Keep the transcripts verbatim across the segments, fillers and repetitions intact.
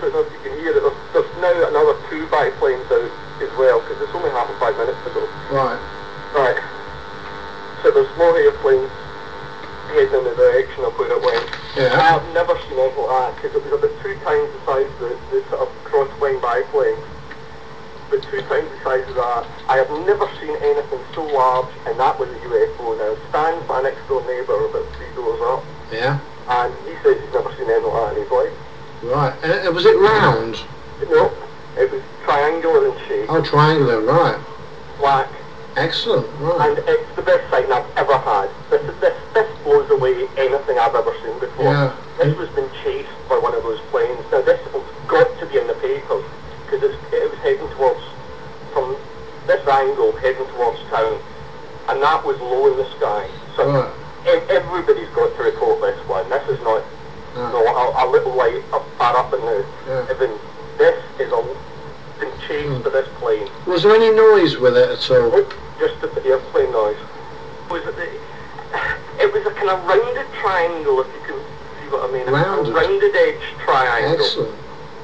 don't know if you can hear it. There's, there's now another two biplanes out as well, because it's only happened five minutes ago. Right. Right. So there's more airplanes heading in the direction of where it went. Yeah. I've never seen anything like that, because it was about two times the size of the, the sort of cross-flying biplane. But two times the size of that. I have never seen anything so large, and that was a U F O. Now, Stan's my next door neighbour, about three doors up. Yeah. And he says he's never seen anything like that in his life. Right. And was it round? No, it was triangular in shape. Oh, triangular, right. Black. Excellent, right. And it's the best sighting I've ever had. This this this blows away anything I've ever seen before. Yeah. This was being chased by one of those planes. Now this has got to be in the papers, because it was heading towards, from this angle, heading towards town, and that was low in the sky. So right. e- everybody's got to report this one. This is not no. no, a, a little light up, far up in the yeah. heaven. This is a been chased mm. by this plane. Was there any noise with it at all? Nope, just the airplane noise. Was it, the, it was a kind of rounded triangle, if you can see what I mean. Rounded. A rounded edge triangle. Excellent.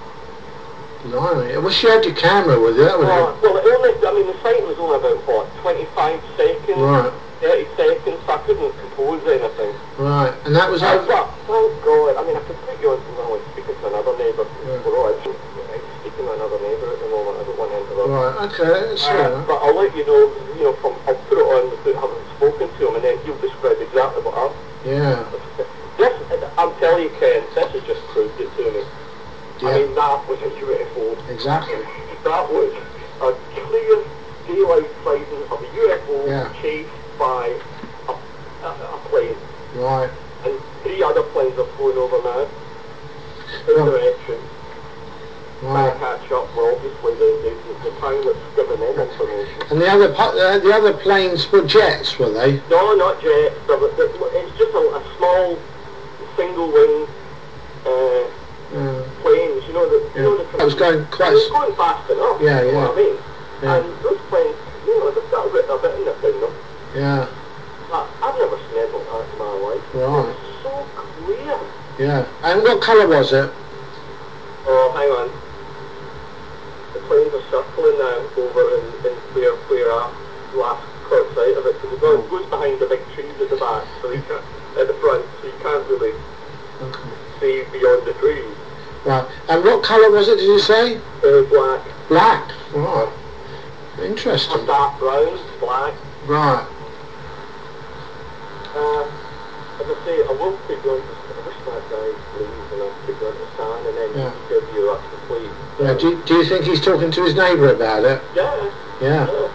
Blimey. I wish you had your camera with you. That would oh, have well, it only, I mean, the sighting was only about, what, twenty-five seconds? Right. thirty seconds, so I couldn't compose anything. Right. And that was uh, over... But, thank God, I mean, I could put you on to someone speaking to another neighbour. Yeah. We're all speaking to another neighbour at the moment. I don't want to interrupt. Right, okay. That's uh, but I'll let you know, you know, from, I'll put it on without having spoken to him, and then he'll describe exactly what happened. Yeah. This, I'm telling you, Ken, this has just proved it to me. Yeah. I mean, that was a U F O. Exactly. That was a clear daylight sighting of a U F O yeah. chased by a, a, a plane. Right. And three other planes have flown over now in well, direction. Right. Trying to catch up with obviously the, the, the pilot's given them information. And the other uh, the other planes were jets, were they? No, not jets. It's just a, a small single wing uh, mm. planes. You know the yeah. you know the. I was going quite. It was going fast enough. Yeah, you yeah. know what I mean? Yeah. And those planes, you know, they've got a bit, a bit in them, in them. Yeah. But I've never seen anything like that in my life. Right. It was so clear. Yeah. And what colour was it? Oh, hang on. The planes are circling now over in, in where, where I last caught sight of it, because it goes, oh. goes behind the big trees at the back, so you can't, at the front, so you can't really okay. see beyond the trees. Right. And what colour was it, did you say? Uh, black. Black. Right. Yeah. Interesting. Or dark brown, black. Right. Uh, as I say, I will put you on to, I wish that guy leaves and I'll put you on to Stan and then yeah. he can give you a complete... Yeah, do, you, do you think he's talking to his neighbour about it? Yeah. Yeah. yeah.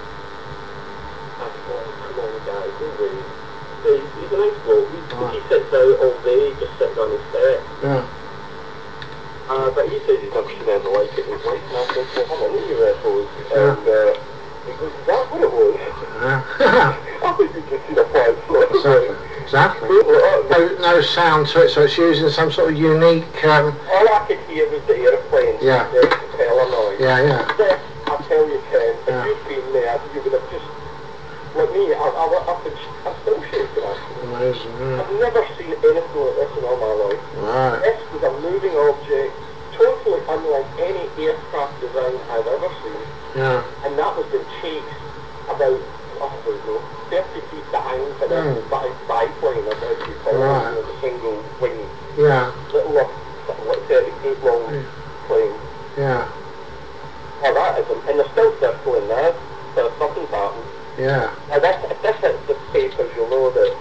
That's one, come on guy, go away. He's, he's a nice bloke. He, right. he sits out all day just sitting on his step. Yeah. Uh, but he says he's never seen anything like it in his life, and I said, well, how many U F Os? Yeah. And uh, he goes, is that what it was? Yeah. I think you've just seen a flying floor. Exactly. Exactly. No, no sound to it, so it's using some sort of unique... Um, all I could hear was the airplane, yeah. the propeller noise. Yeah, yeah. This, I tell you, Ken, if yeah. you'd been there, you would have just... Like me, I, I, I've been, I'm still shaking, actually. Amazing, yeah. I've never seen anything like this in all my life. Right. This was a moving object, totally unlike any aircraft design I've ever seen. Yeah. And that was being chased about, oh, I don't know, thirty feet behind for this mm. bi biplane, as you call right. it, you know, the single wing. Yeah. Little, uh, sort of like thirty foot long yeah. plane. Yeah. Oh, that is, and they're still circling now, so nothing's happened. Yeah. Now this, if this hits the papers, you'll know that.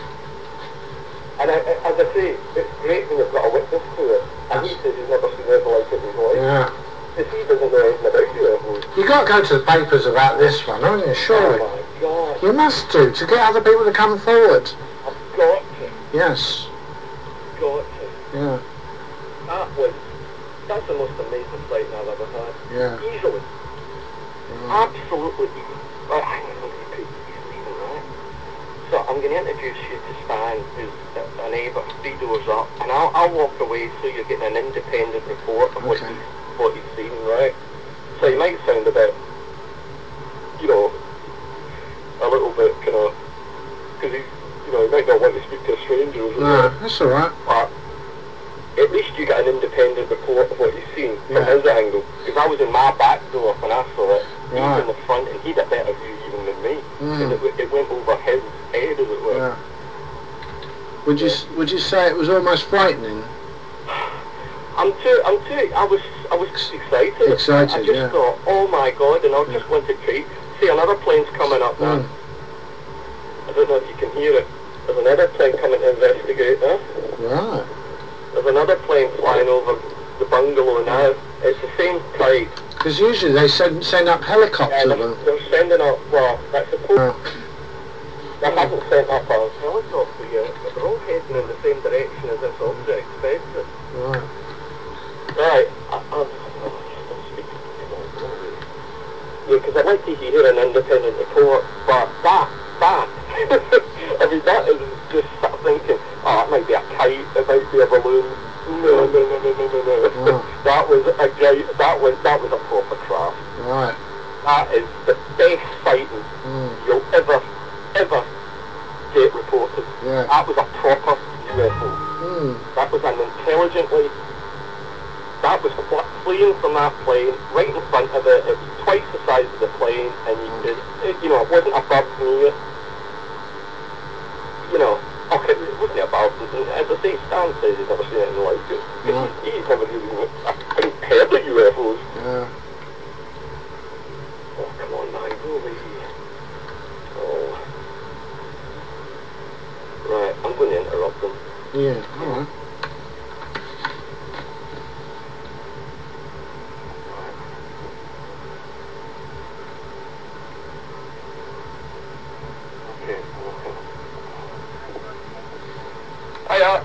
And I, as I say, it's great when you've got a witness to it. And yes. he says he's never seen anything like it in his life. Yeah. Because he doesn't know anything about U F Os. You've got to go to the papers about this one, haven't you? Surely. Oh my God. You must do, to get other people to come forward. I've got to. Yes. Got to. Yeah. That was, that's the most amazing sighting I've ever had. Yeah. Easily. Right. Absolutely easily. Right, hang on, I'm going to put easily in that. So I'm going to introduce you to Stan, who's a neighbour, three doors up, and I'll, I'll walk away so you're getting an independent report of what, okay. he's, what he's seen, right? So he might sound a bit, you know, a little bit kind of, because he, you know, he might not want to speak to a stranger. No, that's all right. But at least you get an independent report of what you say it was almost frightening? I'm too, I'm too, I was, I was excited. Excited, I just yeah. thought, oh my God, and I Yeah. just wanted to see another plane's coming up now. Mm. I don't know if you can hear it. There's another plane coming to investigate now. Right. There's another plane flying over the bungalow now. It's the same type. Because usually they send send up helicopters. Yeah, they're, they're sending up, well, that's supposed Oh. they haven't sent up a helicopter yet, but they're all heading in the same direction as this object, Bedford. Right. Right, I, I'm, oh, don't speak to me, come on, go away. Yeah, because I'd like to hear an independent report, but that, that, I mean, that is just sort of thinking, oh, it might be a kite, it might be a balloon. No, no, no, no, no, no, no. Wow. That was a great, that was, that was a proper craft. Right. That is the best fighting Mm. you'll ever, ever get reported. Yeah. That was a proper U F O. Mm. That was an intelligently, that was fl- fleeing from that plane right in front of it. It was twice the size of the plane, and you could, it, you know, it wasn't a bird near. You know, okay, it wasn't a bird. As I say, Stan says he's never seen anything like it. No. He's, he's never really, I think, heard of U F Os. Yeah. Oh, come on, man, go away. Oh. Right, I'm going to interrupt them. Yeah. All right. Okay, okay. Hiya.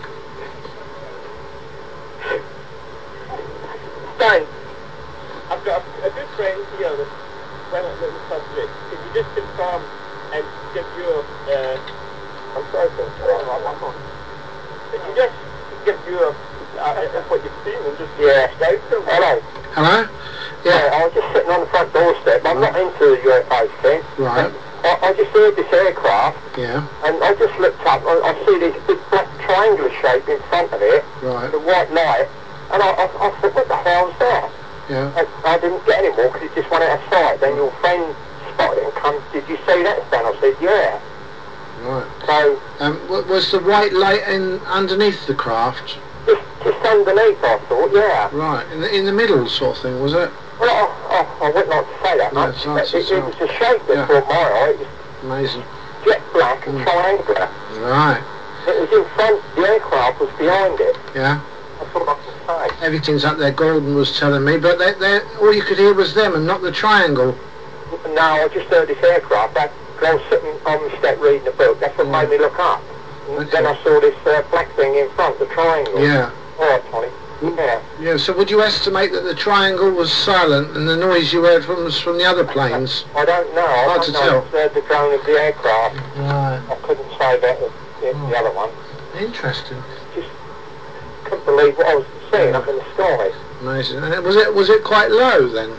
Stan, I've got a, a good friend here that's well at the subject. Can you just confirm and give your, uh, I'm sorry to interrupt, I'm on. Can you just give your, uh, what you've seen and just yeah. Describe to them? Hello. Hello? Yeah, Yeah. I was just sitting on the front doorstep. I'm Right. not into U F Os, Ken. Right. I, I just heard this aircraft, Yeah. and I just looked up, I, I see this big black triangular shape in front of it, Right. the white light, and I, I, I thought, what the hell's that? Yeah. I, I didn't get any more because it just went out of sight. Then your friend spotted it and come, did you see that, Stan? I said, yeah. Right. So, Um, wa- was the white light in underneath the craft? just, just underneath, I thought, yeah. Right. In the in the middle sort of thing, was it? Well, I, I, I wouldn't like to say that No, much, it's but nice it, it itself. was a shape that Yeah. caught my eye. It was Amazing. jet black and Mm. triangular. Right. It was in front, the aircraft was behind it. Yeah. That's all I can say. Everything's up there. Gordon was telling me, but they, they, all you could hear was them and not the triangle. No, I just heard this aircraft. That, I was sitting on the step reading a book. That's what Yeah. made me look up. And Okay. then I saw this uh, black thing in front, the triangle. Yeah. All right, Tony. Mm. Yeah. Yeah. So would you estimate that the triangle was silent and the noise you heard from was from the other planes? I don't know. I Hard don't to know. tell. I just heard the drone of the aircraft. Right. I couldn't say that the, the, Oh. the other one. Interesting. Just couldn't believe what I was seeing Yeah. up in the sky. Amazing. And was it was it quite low then?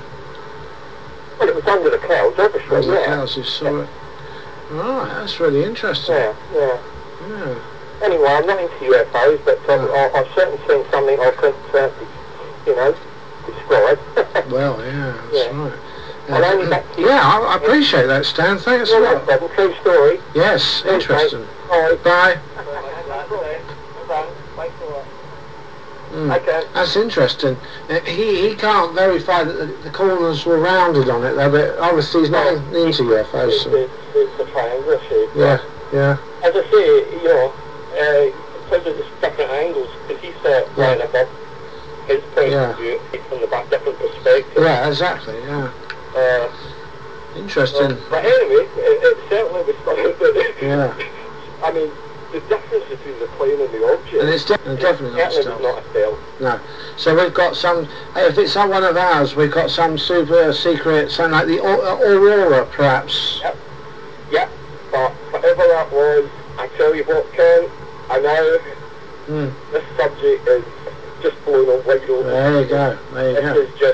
Well, it was under the clouds, obviously. Under the yeah. clouds, you saw it. Right. That's really interesting. Yeah, yeah. Yeah. Anyway, I'm not into U F Os, but uh, No. I, I've certainly seen something I couldn't, uh, you know, describe. Well, yeah, that's Yeah. right. I'll Uh, only back to you. yeah, I, I appreciate that, Stan. Thanks Yeah, a no lot. problem. True story. Yes, Thanks, interesting. mate. All right. Bye. No problem. Thanks a lot. Mm. Okay. That's interesting. Uh, he he can't verify that the, the corners were rounded on it though, but obviously he's not Well, in, into U F Os. It's, So. it's, it's a triangular shape. Yeah, yeah, As I say, you know, uh, because of the different angles, because he saw it flying Yeah. above his point Yeah. of view from the back, different perspective. yeah, exactly. Yeah, Uh, interesting. so, but anyway, it, it certainly was something that, Yeah, I mean, the difference between the plane and the object, and it's de- and definitely not certainly was stealth. not a stealth. No. So we've got some. If it's not one of ours, we've got some super secret, something like the Au- Aurora, perhaps. Yep. Yep. But whatever that was, I tell you what, Ken, I know Mm. this subject is just blown up wide open. There you go. There you This go. is just,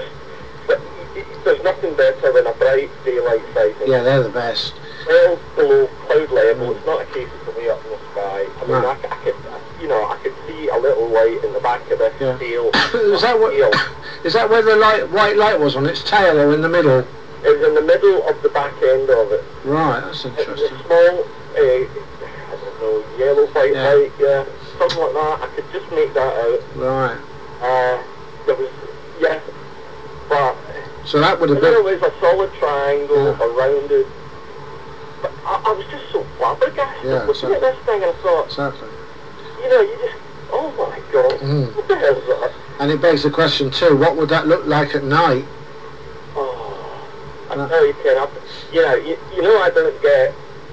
there's nothing better than a bright daylight sighting. Yeah, they're the best. Well below cloud level, Mm. it's not a case of way up in the sky. I mean, No. I, I could, you know, I could see a little light in the back of this Yeah. tail. is that what? Tail. Is that where the light, white light was on its tail or in the middle? It was in the middle of the back end of it. Right, that's It was a interesting. small, uh, I don't know, yellow white Yeah. light, yeah. something like that. I could just make that out. Right. Uh, there was, yeah, but So that would have I know been... it was a solid triangle Yeah. around it. But I, I was just so flabbergasted Yeah, looking so- at this thing, and I thought, Exactly. you know, you just, oh my God, Mm. what the hell is that? And it begs the question too, what would that look like at night? Oh, I No. tell you, Ken, I, you know, you, you know I don't get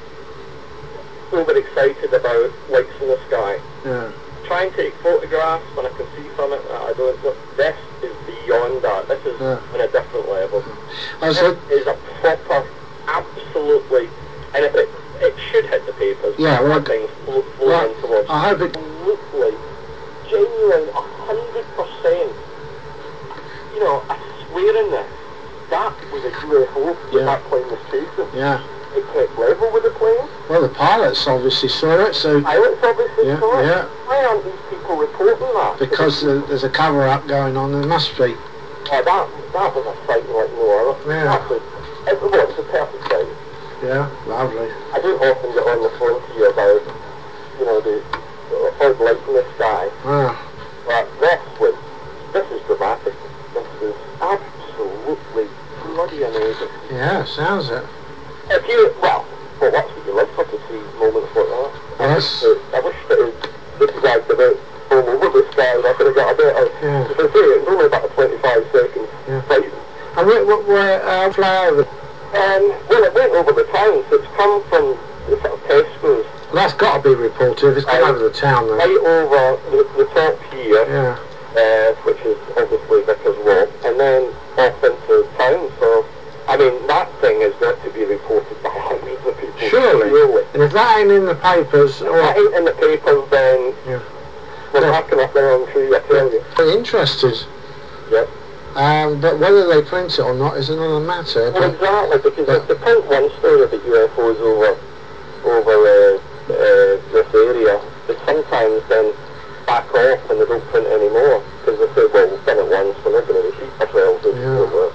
overexcited about lights in the sky. Yeah. Try and take photographs when I can see from it. I don't know. This is beyond that. This is Yeah. on a different level. I This said, is a proper, absolutely, and if it, it should hit the papers. Yeah, well, that thing's flo- flown well, in towards I hope it... absolutely, genuine, a hundred percent. You know, I swear in this, that was a U F O that Yeah. that plane was chasing. Yeah. It kept level with the plane. Well, the pilots obviously saw it, so... Pilots obviously Yeah, saw it. yeah. Why aren't these people reporting that? Because uh, there's a cover-up going on, there must be. Oh, that, that was a sight like no other. Yeah. That was, it, well, it was a perfect sight. Yeah, lovely. I don't often get on the phone to you about, you know, the, the odd light in the sky. Wow. But this was, this is dramatic. This was absolutely bloody amazing. Yeah, sounds it. If you, well, well, that's what you live for, to see moments like that. Yes. I wish that, I wish that it zigzagged a bit all over the sky and I could have got a better, Yeah. as I say, it was only about a twenty-five second Yeah. flight. And where, where, where uh, fly over? Um, well, it went over the town, so it's come from the sort of Tesco's. Well, that's got to be reported if it's gone Right. over the town then. Right over the, the top here, Yeah. uh, which is obviously Vickers Walk, and then off into town. So, I mean, that thing has got to be reported by hundreds of people. Surely. Surely. And if that ain't in the papers, If that or... ain't in the papers, then Yeah. we're Well- backing up the wrong tree, I tell you. Very interested. Yep. Um, but whether they print it or not is another matter. Well, But, exactly, because but- if they print one story about U F Os over over uh, uh, this area, they sometimes then back off and they don't print any more because they say, well, we've done it once, we're not going to repeat ourselves. As, Yeah. over,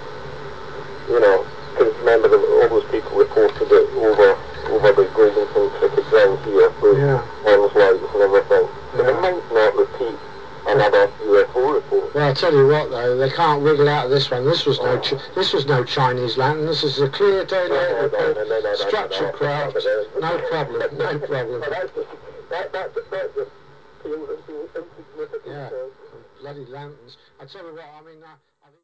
you know, because remember the, all those people reported it over over the Goldenton cricket ground here with Yeah. orange lights and everything. So Yeah. they might not repeat another U F O report. well, I'll tell you what though, they can't wriggle out of this one. This was no, ch- this was no Chinese lantern. This is a clear daylight No, no, report, no, no, no, no, structured no, craft, no, no, no. no problem, no problem. Well, that's just, that, that, that just pales into insignificance. Yeah, uh, bloody lanterns. I tell you what, I mean, I, I think